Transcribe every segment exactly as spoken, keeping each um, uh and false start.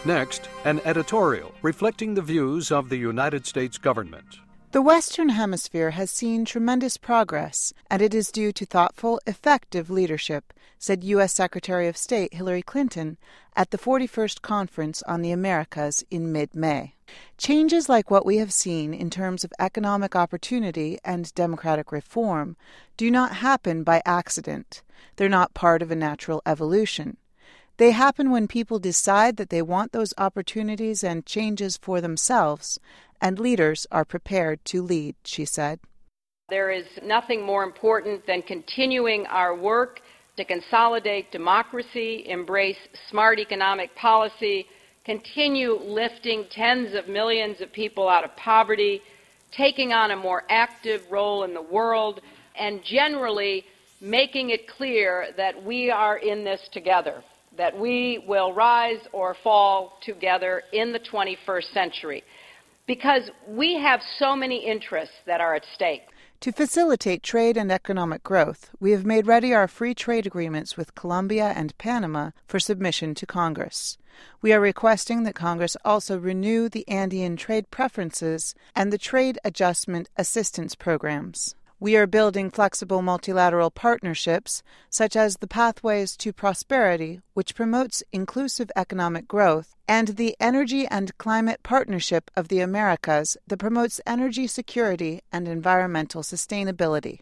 Next, an editorial reflecting the views of the United States government. The Western Hemisphere has seen tremendous progress, and it is due to thoughtful, effective leadership, said U S Secretary of State Hillary Clinton at the forty-first Conference on the Americas in mid-May. Changes like what we have seen in terms of economic opportunity and democratic reform do not happen by accident. They're not part of a natural evolution. They happen when people decide that they want those opportunities and changes for themselves, and leaders are prepared to lead, she said. There is nothing more important than continuing our work to consolidate democracy, embrace smart economic policy, continue lifting tens of millions of people out of poverty, taking on a more active role in the world, and generally making it clear that we are in this together, that we will rise or fall together in the twenty-first century. Because we have so many interests that are at stake. To facilitate trade and economic growth, we have made ready our free trade agreements with Colombia and Panama for submission to Congress. We are requesting that Congress also renew the Andean trade preferences and the Trade Adjustment Assistance programs. We are building flexible multilateral partnerships, such as the Pathways to Prosperity, which promotes inclusive economic growth, and the Energy and Climate Partnership of the Americas that promotes energy security and environmental sustainability.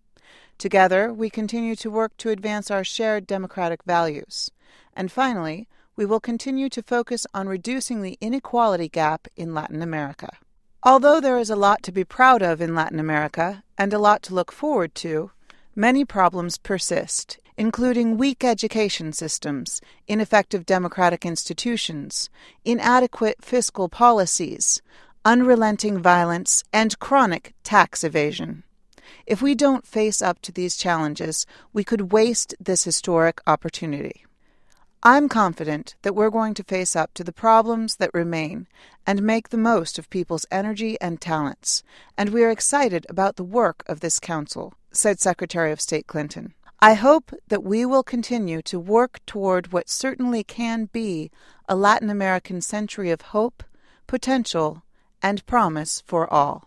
Together, we continue to work to advance our shared democratic values. And finally, we will continue to focus on reducing the inequality gap in Latin America. Although there is a lot to be proud of in Latin America, and a lot to look forward to, many problems persist, including weak education systems, ineffective democratic institutions, inadequate fiscal policies, unrelenting violence, and chronic tax evasion. If we don't face up to these challenges, we could waste this historic opportunity. I'm confident that we're going to face up to the problems that remain and make the most of people's energy and talents, and we are excited about the work of this council, said Secretary of State Clinton. I hope that we will continue to work toward what certainly can be a Latin American century of hope, potential, and promise for all.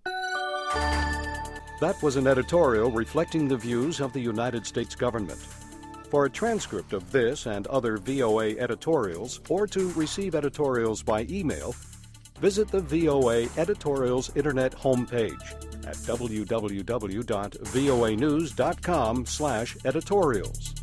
That was an editorial reflecting the views of the United States government. For a transcript of this and other V O A editorials, or to receive editorials by email, visit the V O A Editorials Internet homepage at w w w dot voa news dot com slash editorials.